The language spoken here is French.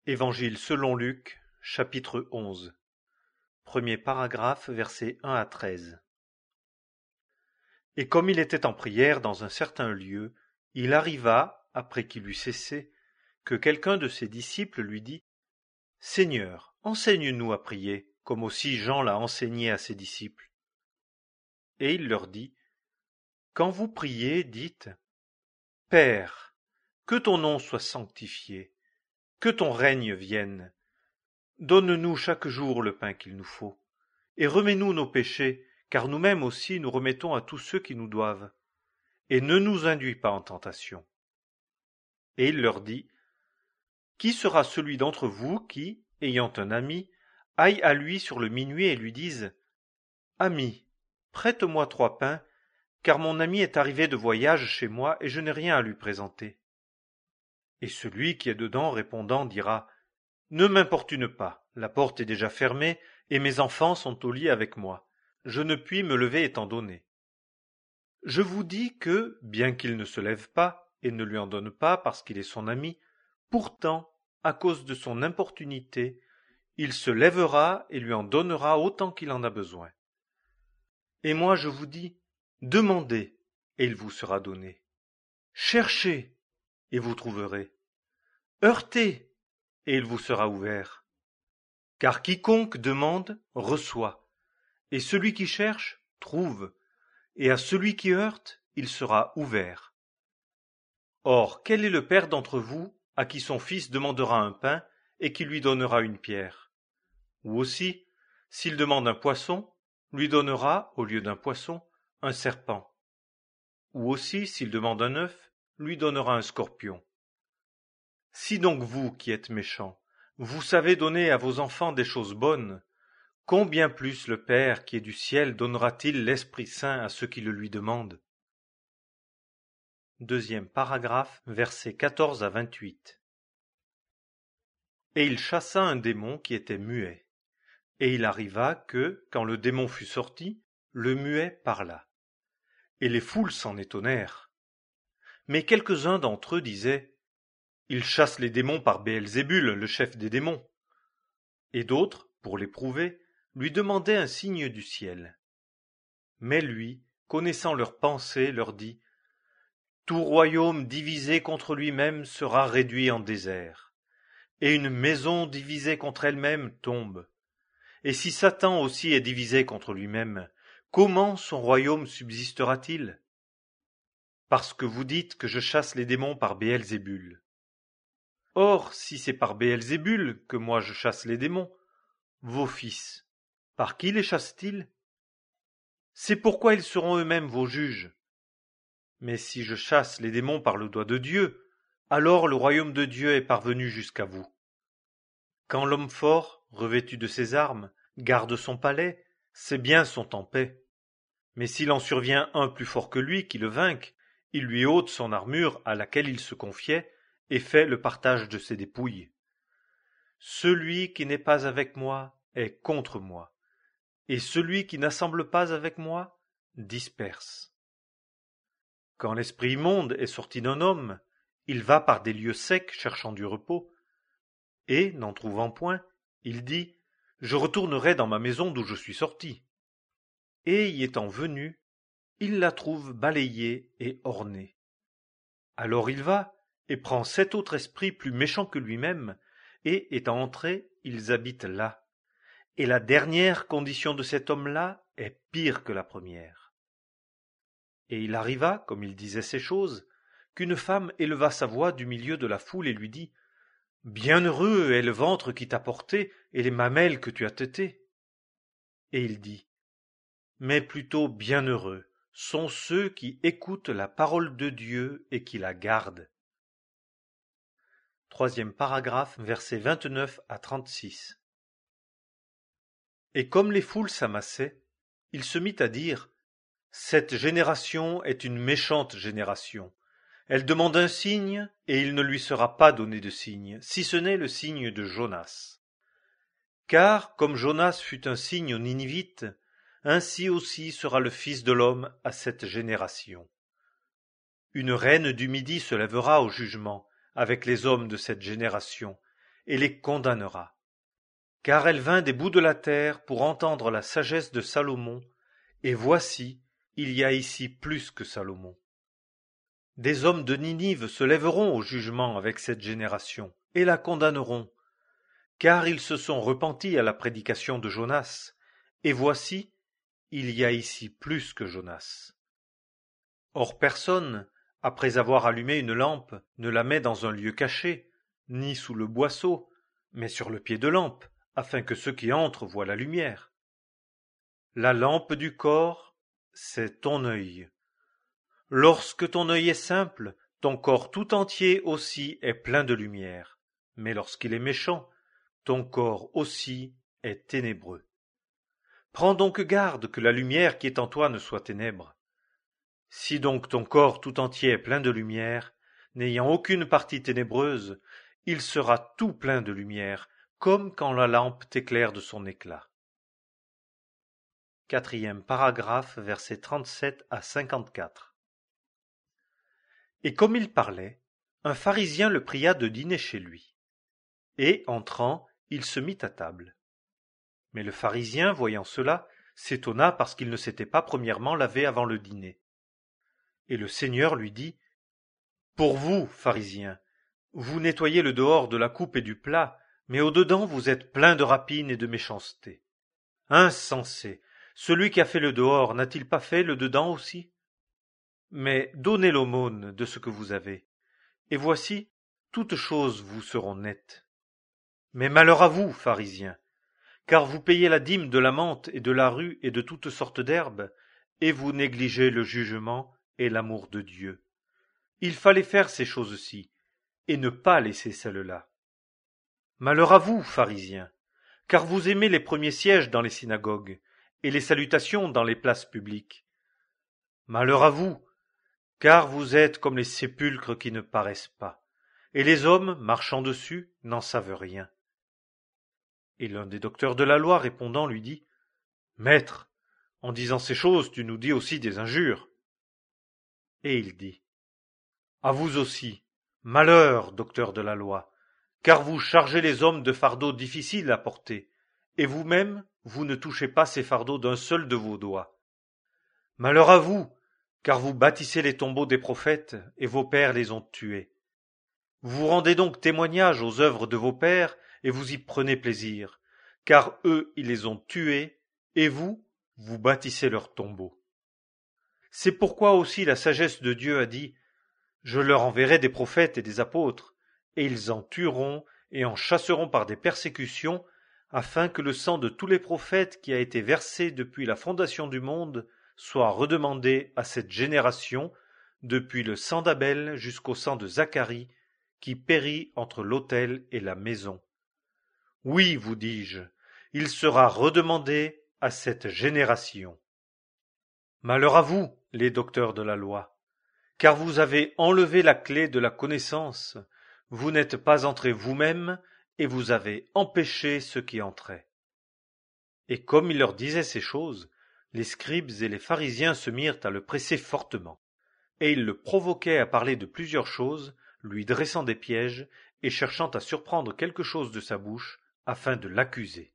Évangile selon Luc, chapitre 11. Premier paragraphe, versets 1 à 13. Et comme il était en prière dans un certain lieu, il arriva, après qu'il eut cessé, que quelqu'un de ses disciples lui dit : Seigneur, enseigne-nous à prier, comme aussi Jean l'a enseigné à ses disciples. Et il leur dit : Quand vous priez, dites : Père, que ton nom soit sanctifié, que ton règne vienne. Donne-nous chaque jour le pain qu'il nous faut, et remets-nous nos péchés, car nous-mêmes aussi nous remettons à tous ceux qui nous doivent. Et ne nous induis pas en tentation. Et il leur dit : Qui sera celui d'entre vous qui, ayant un ami, aille à lui sur le minuit et lui dise : Ami, prête-moi 3 pains, car mon ami est arrivé de voyage chez moi et je n'ai rien à lui présenter. Et celui qui est dedans répondant dira : Ne m'importune pas, la porte est déjà fermée et mes enfants sont au lit avec moi. Je ne puis me lever étant donné. Je vous dis que, bien qu'il ne se lève pas et ne lui en donne pas parce qu'il est son ami, pourtant, à cause de son importunité, il se lèvera et lui en donnera autant qu'il en a besoin. Et moi je vous dis, demandez, et il vous sera donné. Cherchez, et vous trouverez. Heurtez, et il vous sera ouvert. Car quiconque demande, reçoit, et celui qui cherche, trouve, et à celui qui heurte, il sera ouvert. Or, quel est le père d'entre vous, à qui son fils demandera un pain, et qui lui donnera une pierre ? Ou aussi, s'il demande un poisson, lui donnera, au lieu d'un poisson, un serpent. Ou aussi, s'il demande un œuf, lui donnera un scorpion. Si donc vous, qui êtes méchants, vous savez donner à vos enfants des choses bonnes, combien plus le Père qui est du ciel donnera-t-il l'Esprit Saint à ceux qui le lui demandent ? Deuxième paragraphe, versets 14 à 28. Et il chassa un démon qui était muet. Et il arriva que, quand le démon fut sorti, le muet parla. Et les foules s'en étonnèrent. Mais quelques-uns d'entre eux disaient : Il chasse les démons par Béelzébul, le chef des démons. Et d'autres, pour l'éprouver, lui demandaient un signe du ciel. Mais lui, connaissant leurs pensées, leur dit : Tout royaume divisé contre lui-même sera réduit en désert, et une maison divisée contre elle-même tombe. Et si Satan aussi est divisé contre lui-même, comment son royaume subsistera-t-il ? Parce que vous dites que je chasse les démons par Béelzébul. Or, si c'est par Béelzébul que moi je chasse les démons, vos fils, par qui les chassent-ils ? C'est pourquoi ils seront eux-mêmes vos juges. Mais si je chasse les démons par le doigt de Dieu, alors le royaume de Dieu est parvenu jusqu'à vous. Quand l'homme fort, revêtu de ses armes, garde son palais, ses biens sont en paix. Mais s'il en survient un plus fort que lui qui le vainque, il lui ôte son armure à laquelle il se confiait et fait le partage de ses dépouilles. Celui qui n'est pas avec moi est contre moi, et celui qui n'assemble pas avec moi disperse. Quand l'esprit immonde est sorti d'un homme, il va par des lieux secs cherchant du repos, et, n'en trouvant point, il dit : Je retournerai dans ma maison d'où je suis sorti. Et y étant venu, il la trouve balayée et ornée. Alors il va, et prend 7 autres esprits plus méchants que lui-même, et, étant entrés, ils habitent là. Et la dernière condition de cet homme-là est pire que la première. Et il arriva, comme il disait ces choses, qu'une femme éleva sa voix du milieu de la foule et lui dit : Bienheureux est le ventre qui t'a porté et les mamelles que tu as tétées. Et il dit : Mais plutôt bienheureux sont ceux qui écoutent la parole de Dieu et qui la gardent. Troisième paragraphe, versets 29 à 36. Et comme les foules s'amassaient, il se mit à dire : Cette génération est une méchante génération. Elle demande un signe, et il ne lui sera pas donné de signe, si ce n'est le signe de Jonas. Car, comme Jonas fut un signe aux Ninivites, ainsi aussi sera le Fils de l'homme à cette génération. Une reine du Midi se lèvera au jugement avec les hommes de cette génération, et les condamnera. Car elle vint des bouts de la terre pour entendre la sagesse de Salomon, et voici, il y a ici plus que Salomon. Des hommes de Ninive se lèveront au jugement avec cette génération, et la condamneront, car ils se sont repentis à la prédication de Jonas, et voici, il y a ici plus que Jonas. Or personne, après avoir allumé une lampe, ne la met dans un lieu caché, ni sous le boisseau, mais sur le pied de lampe, afin que ceux qui entrent voient la lumière. La lampe du corps, c'est ton œil. Lorsque ton œil est simple, ton corps tout entier aussi est plein de lumière, mais lorsqu'il est méchant, ton corps aussi est ténébreux. Prends donc garde que la lumière qui est en toi ne soit ténèbre. Si donc ton corps tout entier est plein de lumière, n'ayant aucune partie ténébreuse, il sera tout plein de lumière, comme quand la lampe t'éclaire de son éclat. 4e paragraphe, versets 37 à 54. Et comme il parlait, un pharisien le pria de dîner chez lui. Et, entrant, il se mit à table. Mais le pharisien, voyant cela, s'étonna parce qu'il ne s'était pas premièrement lavé avant le dîner. Et le Seigneur lui dit, « Pour vous, pharisiens, vous nettoyez le dehors de la coupe et du plat, mais au-dedans vous êtes pleins de rapine et de méchanceté. Insensé, celui qui a fait le dehors n'a-t-il pas fait le dedans aussi? Mais donnez l'aumône de ce que vous avez, et voici, toutes choses vous seront nettes. Mais malheur à vous, pharisiens, car vous payez la dîme de la menthe et de la rue et de toutes sortes d'herbes, et vous négligez le jugement et l'amour de Dieu. Il fallait faire ces choses-ci, et ne pas laisser celles-là. Malheur à vous, pharisiens, car vous aimez les premiers sièges dans les synagogues, et les salutations dans les places publiques. Malheur à vous, car vous êtes comme les sépulcres qui ne paraissent pas, et les hommes, marchant dessus, n'en savent rien. Et l'un des docteurs de la loi répondant lui dit, « Maître, en disant ces choses, tu nous dis aussi des injures. » Et il dit, « À vous aussi, malheur, docteur de la loi, car vous chargez les hommes de fardeaux difficiles à porter, et vous-même, vous ne touchez pas ces fardeaux d'un seul de vos doigts. Malheur à vous, car vous bâtissez les tombeaux des prophètes, et vos pères les ont tués. Vous rendez donc témoignage aux œuvres de vos pères, et vous y prenez plaisir, car eux, ils les ont tués, et vous, vous bâtissez leurs tombeaux. C'est pourquoi aussi la sagesse de Dieu a dit, « Je leur enverrai des prophètes et des apôtres, et ils en tueront et en chasseront par des persécutions, afin que le sang de tous les prophètes qui a été versé depuis la fondation du monde soit redemandé à cette génération, depuis le sang d'Abel jusqu'au sang de Zacharie, qui périt entre l'autel et la maison. Oui, vous dis-je, il sera redemandé à cette génération. Malheur à vous, les docteurs de la loi, car vous avez enlevé la clé de la connaissance, vous n'êtes pas entrés vous-même, et vous avez empêché ceux qui entraient. » Et comme il leur disait ces choses, les scribes et les pharisiens se mirent à le presser fortement, et ils le provoquaient à parler de plusieurs choses, lui dressant des pièges et cherchant à surprendre quelque chose de sa bouche, afin de l'accuser.